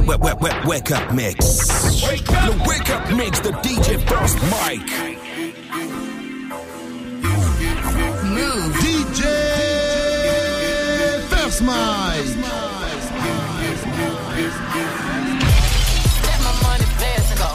Wake up mix. The wake up mix, the DJ First Mike. Move. DJ First Mike. Let my money fast and go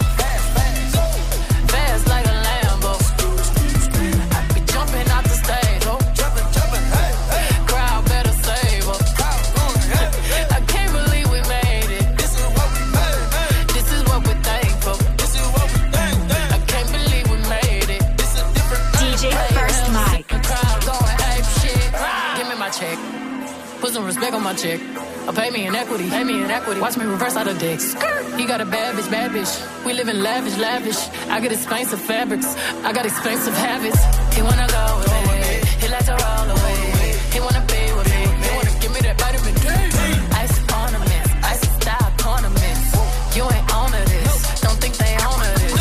fast like a Lambo. I be jumping out the stage, oh, jumping, hey. Crowd better save up. I can't believe we made it. This is what we made. This is what we're thankful. This is what we think. I can't believe we made it. This is different. DJ First Mike. The crowd going ape shit. Give me my check. Put some respect on my check. Pay me in equity. Watch me reverse out of dicks. He got a bad bitch. We live in lavish. I got expensive fabrics. I got expensive habits. He wanna go with me. He like to roll away. He wanna be with me. He wanna give me that vitamin D. Ice ornaments. Ice style ornaments. You ain't on to this. Don't think they own to this.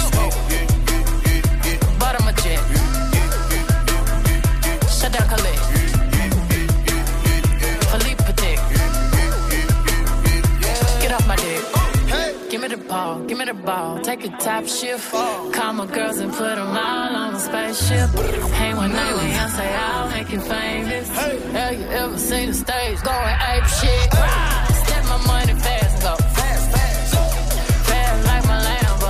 Bottom of jet. Shut down Khalid. Philippe Patek. Get off my dick. Give me the ball, take a top shift. Call my girls and put them all on a spaceship. Hang one night with him, say I'll make you famous. Have you ever seen the stage going ape shit? Step my money fast and go fast like my Lambo.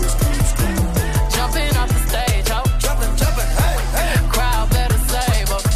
Jumping off the stage, oh, jumping, hey. Crowd better save up.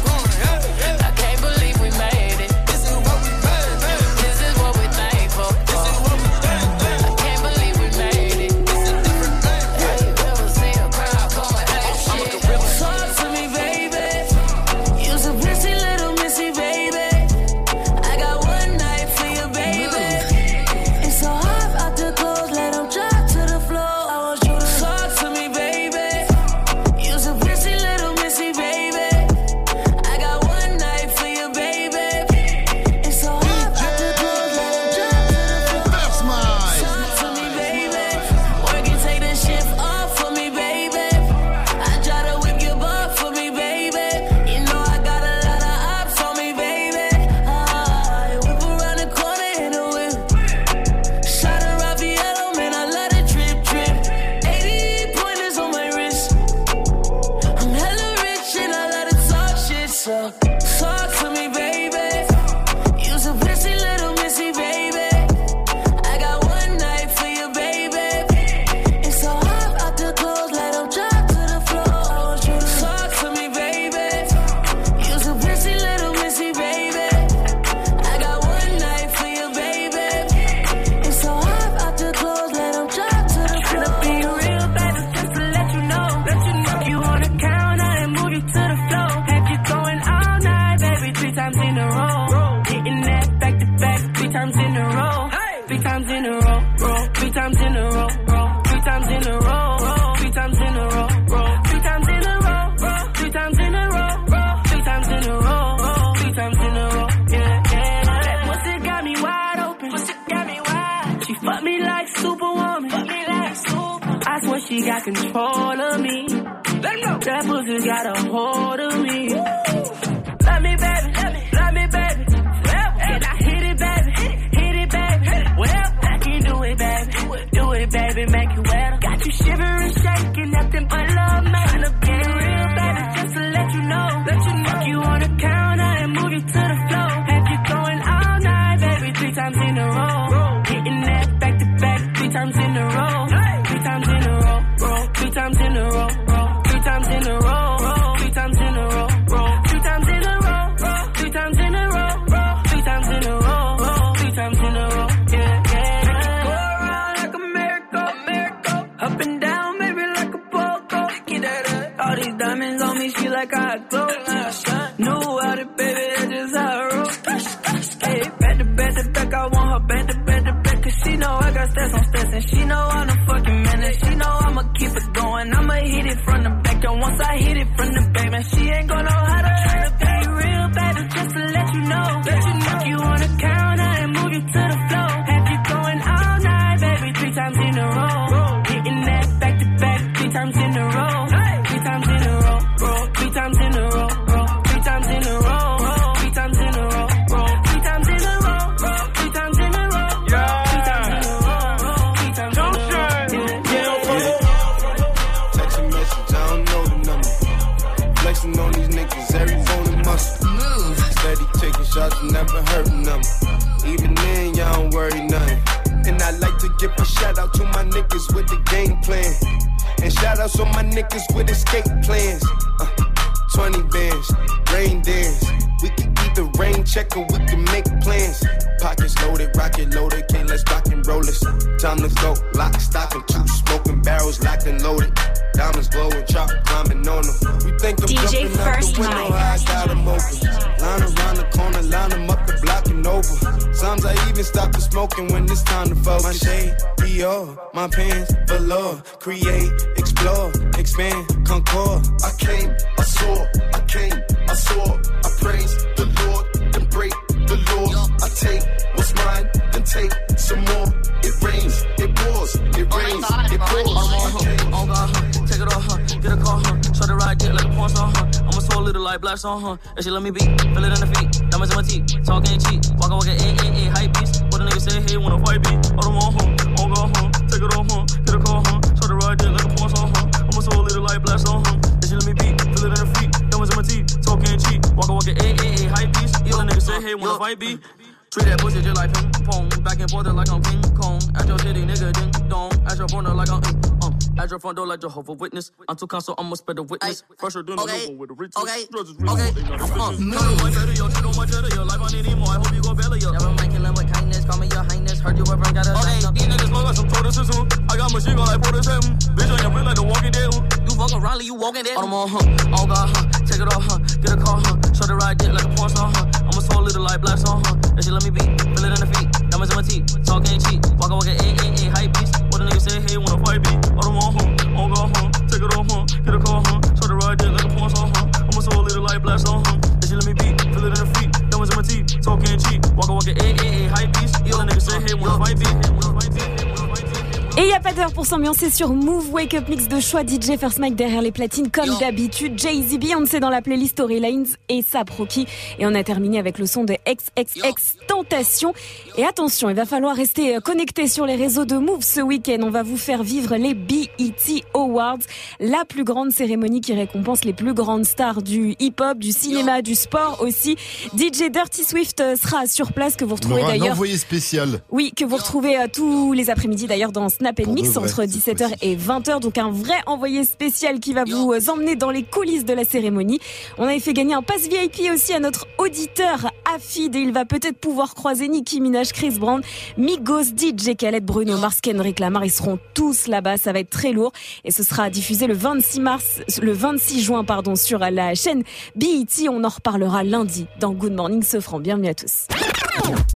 I can't believe we made it. This is what we made. This is what we thankful. This is what we think. I can't believe we made it. This is different. Have you ever seen a crowd going ape shit? Talk to me, baby. You's a pretty little missy, baby. I got one night for you, baby. It's so hard out the clothes, let them drop to the floor. I want you to talk to me, baby. You's a pretty little missy, baby. I got one night for you, baby. It's so hard out the clothes, let them drop to the floor. First Mike. Talk to me, baby. Work and take the shift off for me, baby. I try to whip your butt for me, baby. You know I got a lot of ops on me, baby. Whip around the corner in a whip. Shot a Raffaello, man, I let it drip. 80 pointers on my wrist. I'm hella rich and I let it talk shit, so talk to me, baby. You's a pretty little missy, baby. I got one night for you, baby. It's so hard out the clothes, let them drop to the floor. I want you to talk to me, baby. You's a pretty little missy, baby. I got one night for you, baby. It's so hard out the clothes, let them drop to the floor. Tryna be real bad, just to let you know. If you wanna count, I move you to the floor. Have you going all night, baby, 3 times in a row. Hitting that back to back, 3 times in a row. 3 times in a row, 3 times in a row, 3 times in a row, 3 times in a row, 3 times in a row, 3 times in a row, 3 times in a row, 3 times in a row. Yeah. That pussy got me wide open. She fucked me like Superwoman. I swear she got control of me. That pussy got a hold of me. Love me, baby. Can I hit it, baby? Well, I can do it, baby. Make you wetter. Got you shivering, shaking, nothing but love, man. Tryna be real, baby, just to let you know. If you wanna count, I move you to the floor. Have you going all night, baby, 3 times in a row. Hitting that back to back, 3 times in a row. 3 times in a row, 3 times in a row, 3 times in a row, 3 times in a row, 3 times in a row, 3 times in a row, 3 times in a row, 3 times in a row. Yeah. Go around like a miracle. Up and down, maybe like a pogo. All these diamonds on me, she like I glow. New outfit, baby, that's just how I roll. Hey, back to back, I want her back to back. Cause she know I got stats on stats. And she know I'm the fucking man. And she know I'ma keep it going. I'ma hit it from the back. And once I hit it from the back, man, she ain't gonna know how to try to be real, baby, just to let you know. If you wanna count, I move you to the floor. Have you going all night, baby, 3 times in a row. Hitting that back to back, 3 times in a row. 3 times in a row, 3 times in a row, 3 times in a row, 3 times in a row, 3 times in a row, 3 times in a row, 3 times shots, never hurting them. Even then, y'all don't worry nothing. And I like to give a shout out to my niggas with the game plan. And shout outs on my niggas with escape plans. 20 bands, rain dance. We can either rain check or we can make plans. Pockets loaded, rocket loaded, can't let's rock and roll this. Time to go, lock, stock, and two smoking barrels locked and loaded. Diamonds glowing, chop climbing on them. We think I'm DJ jumping out the window, I got them open. Line around the corner, line them up the block and over. Sometimes I even stop the smoking when it's time to focus. My shade, Dior, my pants, velour. Create, explore, expand, concord. I came, I saw, I came, I saw. I praise the Lord, then break the law. I take what's mine, then take some more. It rains, it pours, it rains, it pours. Take it off, get a car, try to ride dick like a porn star, I'm a soul little like black song, and she let me beat, feel it in the feet, diamonds in my teeth, talk ain't cheap, walk hype beast, what a nigga say, hey, wanna fight me, I don't want home, I'll go home, take it off, get a car, try to ride dick like a porn star, I'm a soul little like black song, and she let me beat, feel it in the feet, diamonds in my teeth, talk ain't cheap, walk hype beast, what a nigga say, hey, wanna fight me. Treat that pussy just like ping pong. Back and forth like I'm King Kong. At your titty, nigga, ding dong. At your front door like I'm at your front door like Jehovah's Witness. I'm too console, I'ma spread the witness. Fresher than a logo with the riches. Okay. Life on anymore. I hope you go better, yo. Never mind killing with kindness. Call me your highness. Heard you ever got a these niggas know like some total system. I got machine gun like 47. Bitch, I am real like the Walking Dead. You fuck around, you walking dead. I'm on, oh God, take it off, get a car, try to ride dick like a porn star, I'm a soul little like black song, and she let me beat, feel it in the feet, diamonds in my teeth, talk ain't cheap, walk hype beast, what a nigga say, hey, wanna fight me, I don't want home, oh God, take it off, get a car, try to ride dick like a porn star, I'm a soul little like black song, and she let me beat, feel it in the feet, diamonds in my teeth, talk ain't cheap, walk hype beast, what a nigga say, hey, wanna fight me, Et il n'y a pas d'heure pour s'ambiancer sur Move Wake Up Mix de choix DJ First Mike derrière les platines comme d'habitude. Jay-Z, Beyoncé dans la playlist Storylines et A$AP Rocky. Et on a terminé avec le son de XXX Tentation. Et attention, il va falloir rester connecté sur les réseaux de Move ce week-end. On va vous faire vivre les BET Awards, la plus grande cérémonie qui récompense les plus grandes stars du hip-hop, du cinéma, du sport aussi. DJ Dirty Swift sera sur place que vous retrouvez d'ailleurs. Un envoyé spécial. Oui, que vous retrouvez tous les après-midi d'ailleurs dans Snap & Mix entre 17h et 20h. Donc un vrai envoyé spécial qui va vous emmener dans les coulisses de la cérémonie. On avait fait gagner un pass VIP aussi à notre auditeur Afid et il va peut-être pouvoir croiser Nicki Minaj, Chris Brown, Migos, DJ Khaled, Bruno Mars, Kendrick Lamar. Ils seront tous là-bas. Ça va être très lourd et ce sera diffusé le 26 juin sur la chaîne BET. On en reparlera lundi dans Good Morning Sofran. Bienvenue à tous.